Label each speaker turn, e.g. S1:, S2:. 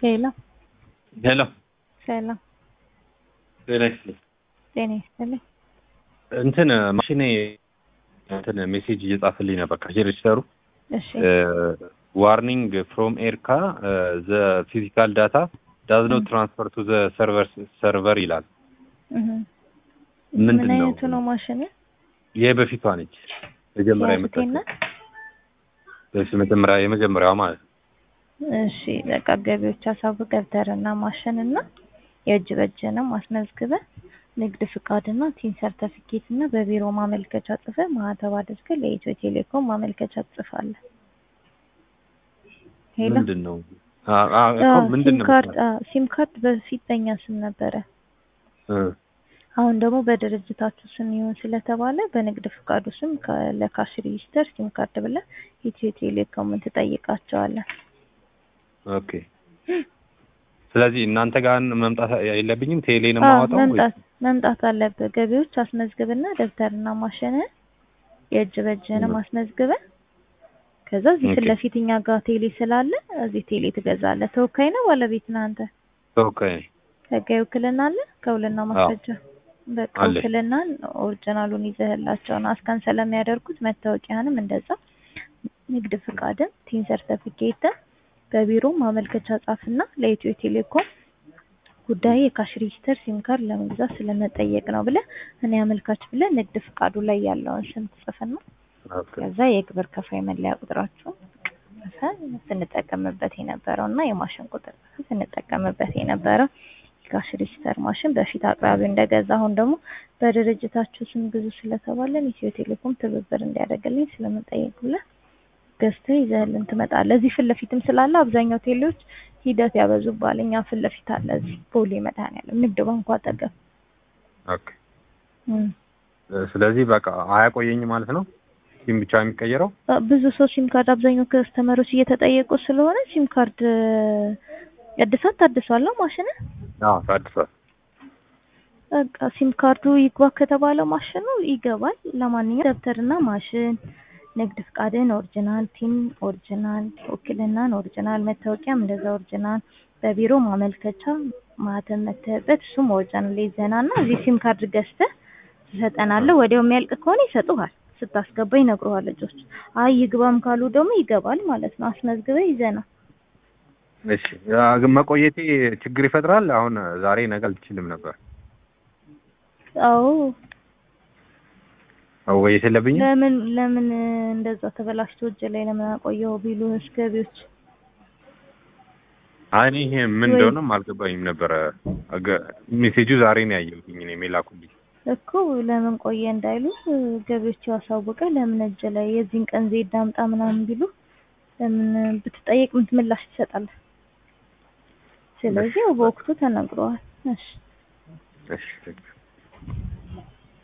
S1: ሄሎ
S2: ሄሎ
S1: ሰላም
S2: ጤና ይስጥልኝ።
S1: ጤና ይስጥልኝ።
S2: እንትን ማሽኔ እንትን ሜሴጅ እየጻፈልኝ ነበር ከሬጅስተሩ
S1: እሺ
S2: ዋርኒንግ ፍሮም ኤርካ ዘ ፊዚካል ዳታ ዳዝ ኖት ትራንስፈር ቱ ዘ ሰርቨር ይላል።
S1: ምን አይነቱ ነው ማሽን?
S2: የበፊቷ ነች መጀመሪያ የመጀመሪያዋ ማለት ነው።
S1: እሺ በቃ ገቢዎች አሳውቀህ ደብተርና ማሽንና የእጅ በእጅንም አስመዝግበህ ንግድ ፍቃድና ቲን ሰርተፊኬት እና በቢሮ ማመልከቻ ጽፈህ ማህተብ አድርገህ ለኢትዮ ቴሌኮም ማመልከቻ ጽፋለህ። ሄሎ
S2: ምንድነው?
S1: ሲም ካርድ በፊት በእኛ ስም ነበረ። አሁን ደግሞ በድርጅታችሁ ስም ይሁን ስለተባለ በንግድ ፍቃዱ ስም ለካሽ ሬጂስተር ሲም ካርድ ብለህ ኢትዮ ቴሌኮምን ትጠይቃቸዋለህ።
S2: ኦኬ። ስለዚህ እናንተ ጋር መምጣት የለብኝም? ቴሌን ማውጣው
S1: መምጣት አለብህ። ገቢዎች አስመዝግብና ደብተርና ማሽንህ የእጅ በእጅህንም አስመዝግበህ ከዛ እዚህ ፊት ለፊት እኛ ጋር ቴሌ ስላለ እዚህ ቴሌ ትገዛለህ። ተወካይ ነው ባለቤት ነህ አንተ?
S2: ተወካይ።
S1: ህጋዊ ውክልና አለ? ከውልና ማስረጃ በቃ ውክልናን ኦሪጂናሉን ይዘህላቸውና አስካን ስለሚያደርጉት መታወቂያንም እንደዛ ንግድ ፍቃድን ቲን ሰርተፊኬትን በቢሮ ማመልከቻ ጻፍና ለኢትዮ ቴሌኮም ጉዳይ የካሽ ሬጂስተር ሲም ካርድ ለመግዛት ስለመጠየቅ ነው ብለህ እኔ አመልካች ብለህ ንግድ ፍቃዱ ላይ ያለውን ስም ትጽፍና ከዛ የግብር ከፋይ መለያ ቁጥራችሁን ስንጠቀምበት የነበረውና የማሽን ቁጥር ስንጠቀምበት የነበረው የካሽ ሬጂስተር ማሽን በፊት አቅራቢ እንደገዛ አሁን ደግሞ በድርጅታችሁ ስም ግዙ ስለተባለን ኢትዮ ቴሌኮም ትብብር እንዲያደርግልኝ ስለመጠየቅ ብለህ ገዝተህ ይዘህልን ትመጣለህ። እዚህ ፊት ለፊትም ስላለ አብዛኛው ቴሌዎች ሂደት ያበዙባል። እኛ ፊት ለፊት አለ እዚህ ቦሌ መድኃኒዓለም ንግድ ባንኩ አጠገብ።
S2: ኦኬ። ስለዚህ በቃ አያቆየኝ ማለት ነው ሲም ብቻ የሚቀየረው?
S1: ብዙ ሰው ሲም ካርድ አብዛኛው ከስተመሮች እየተጠየቁ ስለሆነ ሲም ካርድ እድሳት ታድሷል ነው ማሽን?
S2: አዎ ታድሷል።
S1: በቃ ሲም ካርዱ ይግባ ከተባለው ማሽኑ ይገባል። ለማንኛውም ደብተርና ማሽን ንግድ ፍቃድን ኦሪጂናል ቲን ኦሪጂናል ውክልናን ኦሪጂናል መታወቂያም እንደዛ ኦሪጂናል በቢሮ ማመልከቻ ማህተም መተህበት እሱም ኦሪጂናል ይዘናና እዚህ ሲም ካርድ ገዝተህ ትሰጠናለህ። ወዲያው የሚያልቅ ከሆነ ይሰጡሃል። ስታስገባ ይነግሩሃል ልጆች። አይ ይግባም ካሉ ደግሞ ይገባል ማለት ነው። አስመዝግበህ ይዘና።
S2: እሺ መቆየቴ ችግር ይፈጥራል? አሁን ዛሬ ነገ አልችልም ነበር።
S1: አዎ
S2: መቆየት የለብኝም?
S1: ለምን እንደዛ ተበላሽቶ እጅ ላይ ለምን አቆየው ቢሉስ ገቢዎች?
S2: አይ ይሄ ምን እንደሆነም አልገባኝም ነበር። ሜሴጁ ዛሬ ነው ያየሁት እኔ የላኩልኝ
S1: እኮ ለምን ቆየ እንዳይሉ ገቢዎች ያሳውቀ ለምን እጅ ላይ የዚህን ቀን ዜድ አምጣ ምናምን ቢሉ ለምን ብትጠይቅ ምን ምላሽ ትሰጣለህ? ስለዚህ በወቅቱ ተነግሯል። እሺ